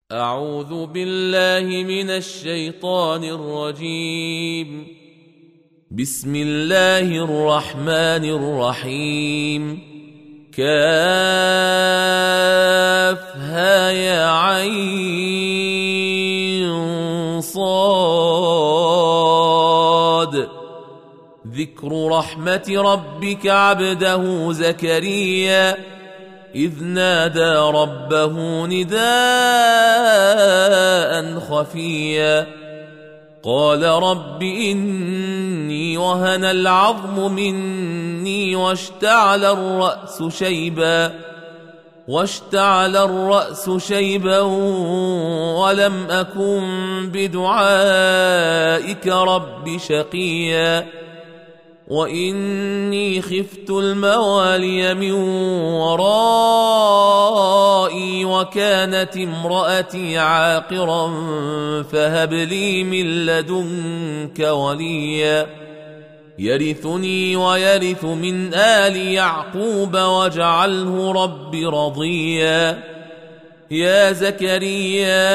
أعوذ بالله من الشيطان الرجيم. بسم الله الرحمن الرحيم. كافها يا عين صاد. ذكر رحمة ربك عبده زكريا إذ نادى ربه نداء خفيا قال رب إني وهن العظم مني واشتعل الرأس شيبا ولم أكن بدعائك رب شقيا وإني خفت الموالي من ورائي وكانت امرأتي عاقرا فهب لي من لدنك وليا يرثني ويرث من آل يعقوب واجعله رب رضيا. يا زكريا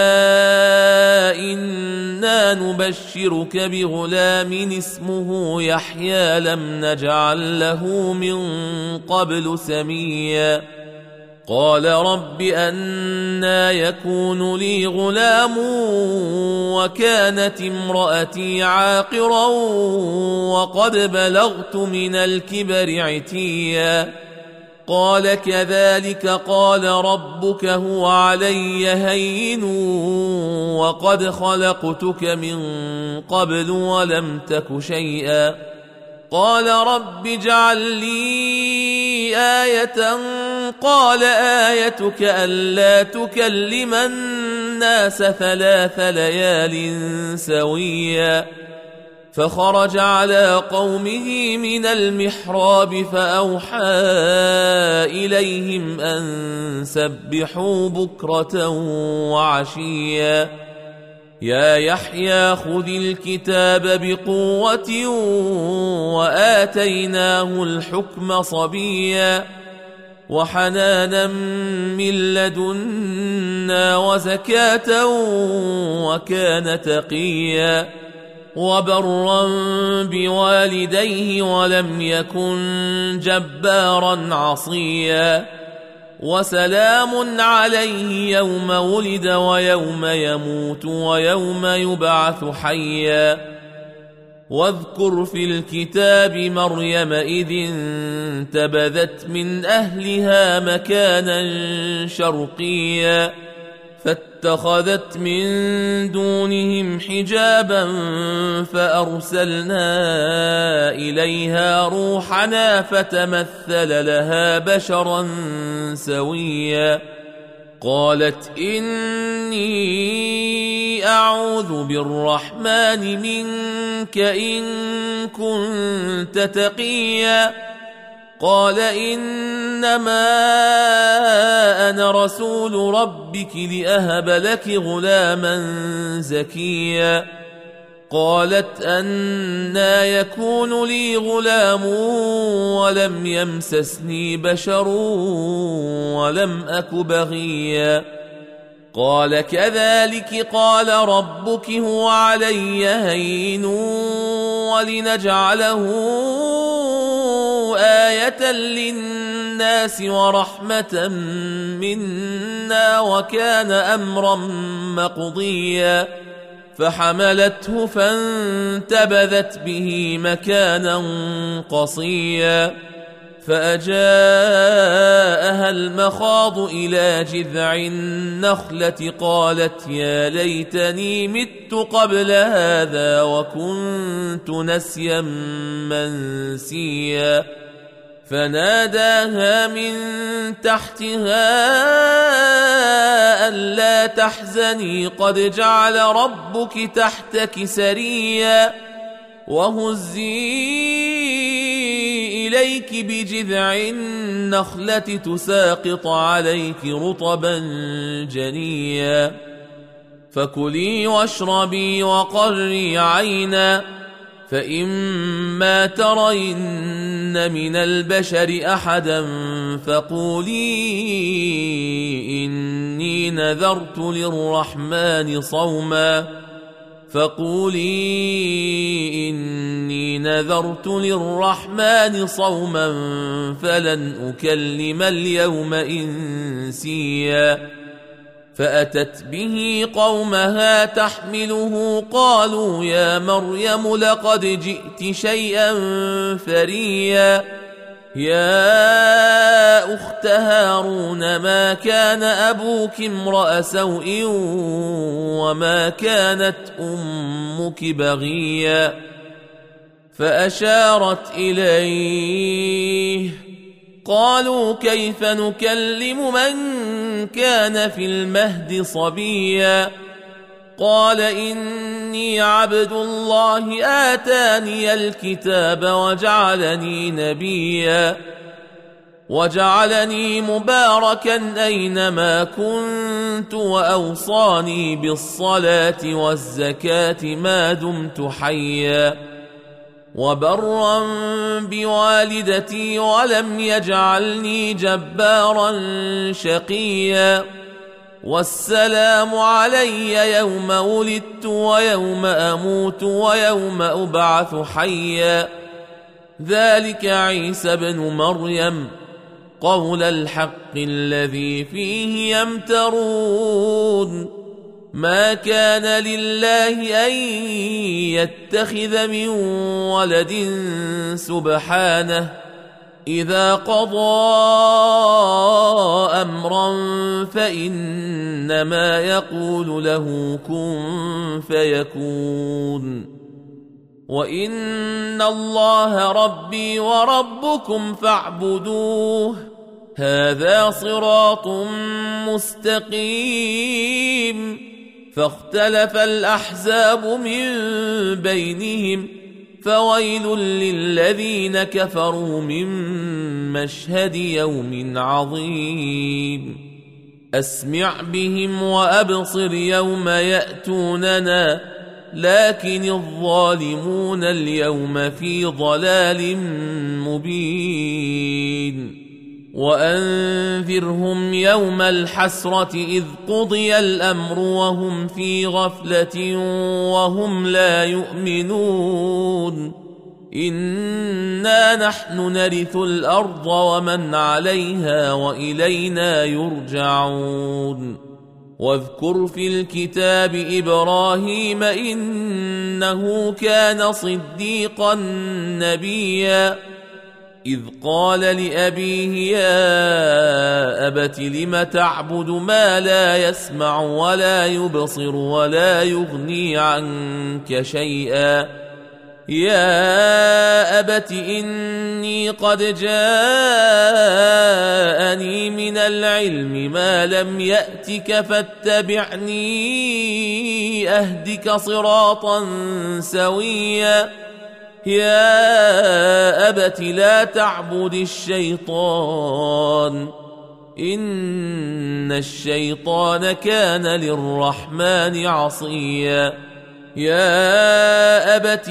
إنا نبشرك بغلام اسمه يحيى لم نجعل له من قبل سميا قال رب أنى يكون لي غلام وكانت امرأتي عاقرا وقد بلغت من الكبر عتيا قال كذلك قال ربك هو علي هين وقد خلقتك من قبل ولم تك شيئا قال رب اجعل لي آية قال آيتك ألا تكلم الناس 3 ليال سويا فخرج على قومه من المحراب فأوحى إليهم أن سبحوا بكرة وعشيا يا يحيى خذ الكتاب بقوة وآتيناه الحكم صبيا وحنانا من لدنا وزكاة وكان تقيا وبرا بوالديه ولم يكن جبارا عصيا وسلام عليه يوم ولد ويوم يموت ويوم يبعث حيا واذكر في الكتاب مريم إذ انتبذت من أهلها مكانا شرقيا فاتخذت من دونهم حجابا فأرسلنا إليها روحنا فتمثل لها بشرا سويا قالت إني أعوذ بالرحمن منك إن كنت تقيا قال إنما أنا رسول ربك لأهب لك غلاما زكيا قالت أنى يكون لي غلام ولم يمسسني بشر ولم أك بغيا قال كذلك قال ربك هو علي هين ولنجعله آية للناس ورحمة منا وكان أمرا مقضيا فحملته فانتبذت به مكانا قصيا فأجاءها المخاض إلى جذع النخلة قالت يا ليتني مت قبل هذا وكنت نسيا منسيا فناداها من تحتها ألا تحزني قد جعل ربك تحتك سريا وهزي إليك بجذع النخلة تساقط عليك رطبا جنيا فكلي واشربي وقري عينا فإما ترين من البشر أحدا فقولي إني نذرت للرحمن صوما فلن أكلم اليوم إنسيا. فأتت به قومها تحمله قالوا يا مريم لقد جئت شيئا فريا. يا أخت هارون ما كان أبوك امرأ سوء وما كانت أمك بغيا. فأشارت إليه قالوا كيف نكلم من كان في المهد صبيا. قال إني عبد الله آتاني الكتاب وجعلني نبيا وجعلني مباركا أينما كنت وأوصاني بالصلاة والزكاة ما دمت حيا وبرا بوالدتي ولم يجعلني جبارا شقيا. والسلام علي يوم ولدت ويوم أموت ويوم أبعث حيا. ذلك عيسى بن مريم قول الحق الذي فيه يمترون. ما كان لله أن يتخذ من ولد سبحانه إذا قضى أمرا فإنما يقول له كن فيكون. وإن الله ربي وربكم فاعبدوه هذا صراط مستقيم. فاختلف الأحزاب من بينهم فويل للذين كفروا من مشهد يوم عظيم. أسمع بهم وأبصر يوم يأتوننا لكن الظالمون اليوم في ضلال مبين. وأنذرهم يوم الحسرة إذ قضي الأمر وهم في غفلة وهم لا يؤمنون. إنا نحن نرث الأرض ومن عليها وإلينا يرجعون. واذكر في الكتاب إبراهيم إنه كان صديقا نبيا. إذ قال لأبيه يا أبت لم تعبد ما لا يسمع ولا يبصر ولا يغني عنك شيئا. يا أبت إني قد جاءني من العلم ما لم يأتك فاتبعني أهدك صراطا سويا. يا أبت لا تعبد الشيطان إن الشيطان كان للرحمن عصيا. يا أبت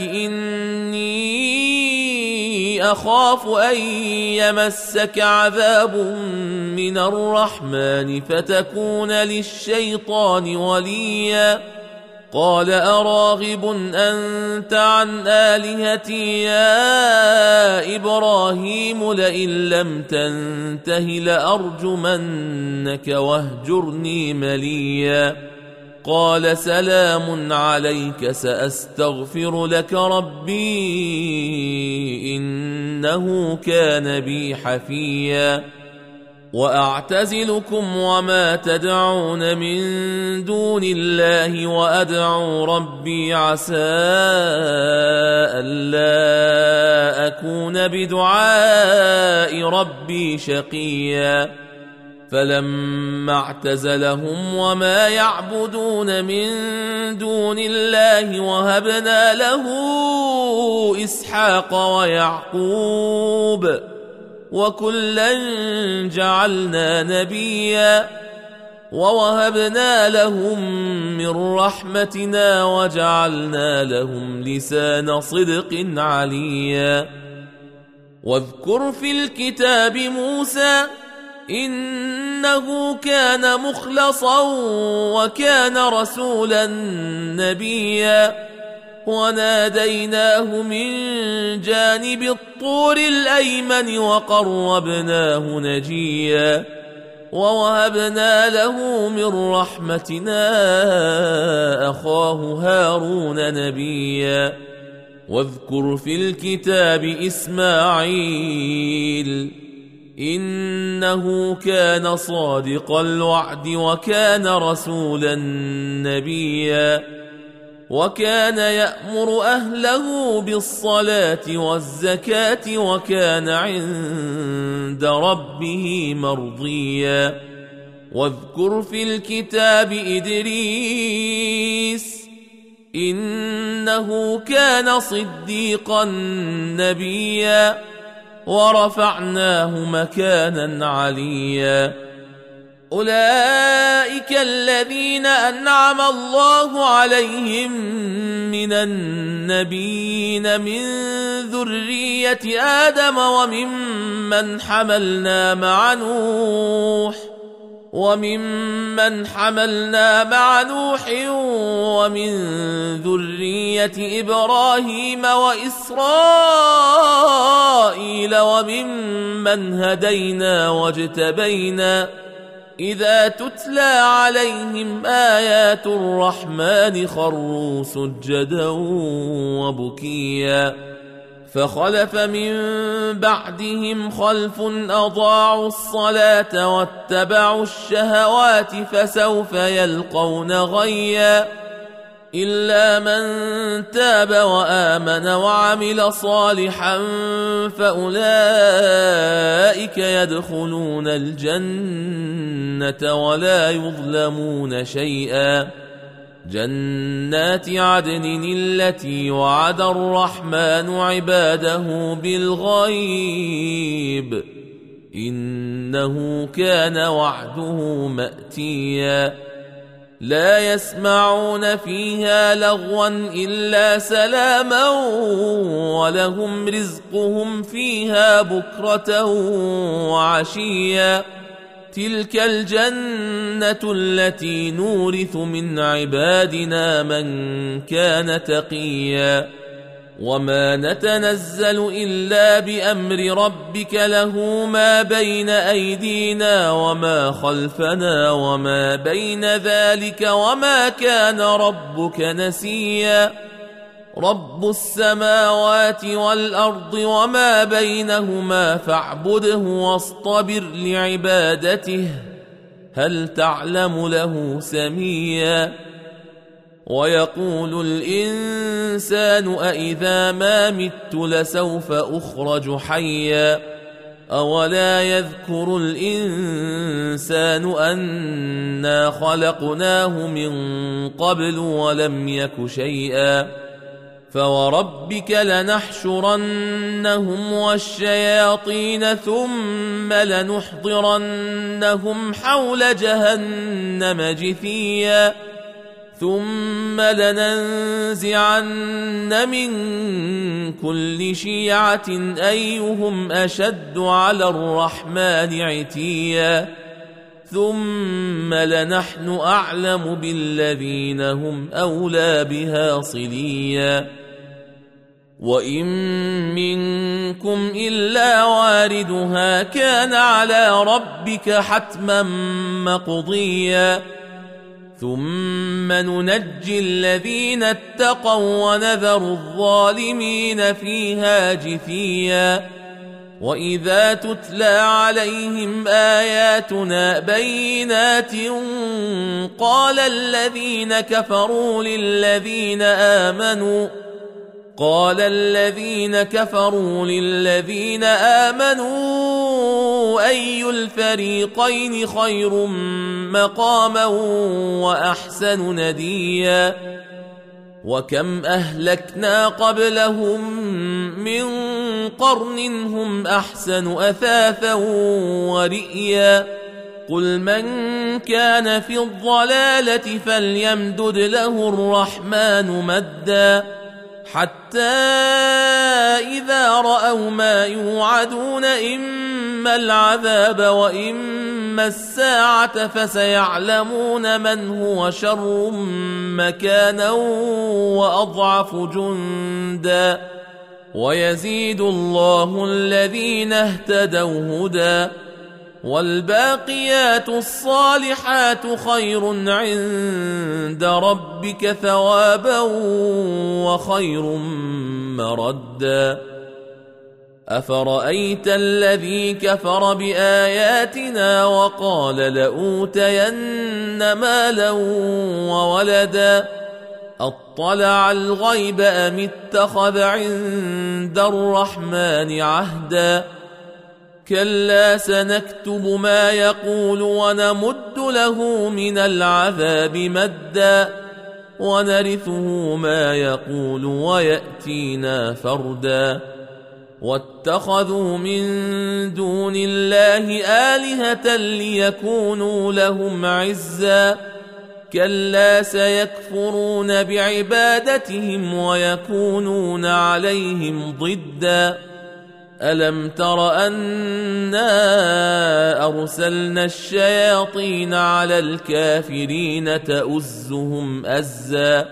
إني أخاف أن يمسك عذاب من الرحمن فتكون للشيطان وليا. قال أراغب أنت عن آلهتي يا إبراهيم لئن لم تنته لأرجمنك واهجرني مليا. قال سلام عليك سأستغفر لك ربي إنه كان بي حفيا. وأعتزلكم وما تدعون من دون الله وأدعو ربي عسى ألا أكون بدعاء ربي شقيا. فلما اعتزلهم وما يعبدون من دون الله وهبنا له إسحاق ويعقوب وكلا جعلنا نبيا. ووهبنا لهم من رحمتنا وجعلنا لهم لسان صدق عليا. واذكر في الكتاب موسى إنه كان مخلصا وكان رسولا نبيا، وناديناه من جانب الطور الأيمن وقربناه نجيا، ووهبنا له من رحمتنا أخاه هارون نبيا. واذكر في الكتاب إسماعيل إنه كان صادق الوعد وكان رسولا نبيا، وكان يأمر أهله بالصلاة والزكاة وكان عند ربه مرضيا. واذكر في الكتاب إدريس إنه كان صديقا نبيا، ورفعناه مكانا عليا. أولئك الذين أنعم الله عليهم من النبيين من ذرية آدم وممن حملنا مع نوح ومن ذرية إبراهيم وإسرائيل وممن هدينا واجتبينا، إذا تتلى عليهم آيات الرحمن خروا سجدا وبكيا. فخلف من بعدهم خلف أضاعوا الصلاة واتبعوا الشهوات فسوف يلقون غيا، إلا من تاب وآمن وعمل صالحا فأولئك يدخلون الجنة ولا يظلمون شيئا. جنات عدن التي وعد الرحمن عباده بالغيب إنه كان وعده مأتيا. لا يسمعون فيها لغوا إلا سلاما ولهم رزقهم فيها بكرة وعشيا. تلك الجنة التي نورث من عبادنا من كان تقيا. وما نتنزل إلا بأمر ربك له ما بين أيدينا وما خلفنا وما بين ذلك وما كان ربك نسيا. رب السماوات والأرض وما بينهما فاعبده واصطبر لعبادته هل تعلم له سميا. ويقول الإنسان أإذا ما مت لسوف أخرج حيا. أولا يذكر الإنسان أنا خلقناه من قبل ولم يك شيئا. فوربك لنحشرنهم والشياطين ثم لنحضرنهم حول جهنم جثيا. ثم لننزعن من كل شيعة أيهم أشد على الرحمن عتيا. ثم لنحن أعلم بالذين هم أولى بها صليا. وإن منكم إلا واردها كان على ربك حتما مقضيا. ثم ننجي الذين اتقوا ونذر الظالمين فيها جثيا. وإذا تتلى عليهم آياتنا بينات قال الذين كفروا للذين آمنوا أي الفريقين خير مقاما وأحسن نديا. وكم أهلكنا قبلهم من قرن هم أحسن أثاثا ورئيا. قل من كان في الضلالة فليمدد له الرحمن مدا حتى إذا رأوا ما يوعدون إما العذاب وإما الساعة فسيعلمون من هو شر مكانا وأضعف جندا ويزيد الله الذين اهتدوا هدى والباقيات الصالحات خير عند ربك ثوابا وخير مردا أفرأيت الذي كفر بآياتنا وقال لأوتين مالا وولدا أطلع الغيب أم اتخذ عند الرحمن عهدا كلا سنكتب ما يقول ونمد له من العذاب مدا ونرثه ما يقول ويأتينا فردا واتخذوا من دون الله آلهة ليكونوا لهم عزا كلا سيكفرون بعبادتهم ويكونون عليهم ضدا ألم تر أنا أرسلنا الشياطين على الكافرين تؤزهم أزا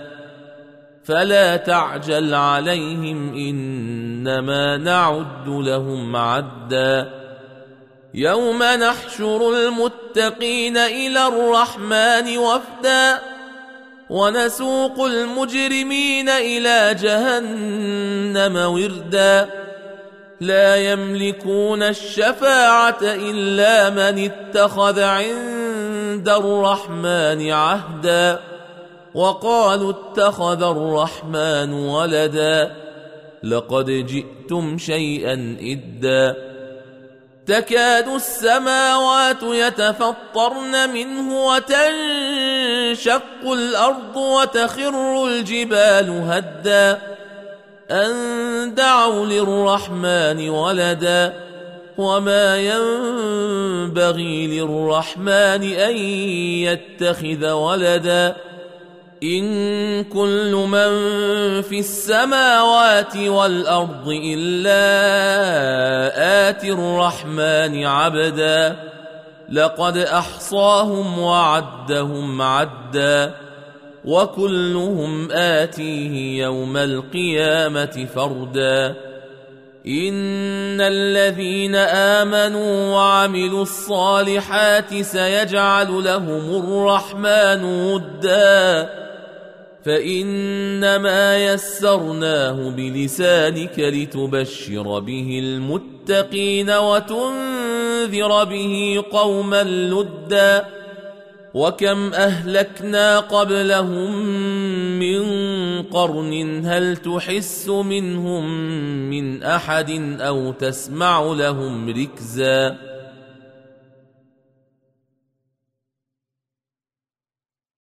فلا تعجل عليهم إنما نعد لهم عدا يوم نحشر المتقين إلى الرحمن وفدا ونسوق المجرمين إلى جهنم وردا لا يملكون الشفاعة إلا من اتخذ عند الرحمن عهدا وقالوا اتخذ الرحمن ولدا لقد جئتم شيئا إدا تكاد السماوات يتفطرن منه وتنشق الأرض وتخر الجبال هدا أن دعوا للرحمن ولدا وما ينبغي للرحمن أن يتخذ ولدا إن كل من في السماوات والأرض إلا آتي الرحمن عبدا لقد أحصاهم وعدهم عدا وكلهم آتيه يوم القيامة فردا إن الذين آمنوا وعملوا الصالحات سيجعل لهم الرحمن ودا فإنما يسرناه بلسانك لتبشر به المتقين وتنذر به قوما لدا وكم أهلكنا قبلهم من قرن هل تحس منهم من أحد أو تسمع لهم ركزا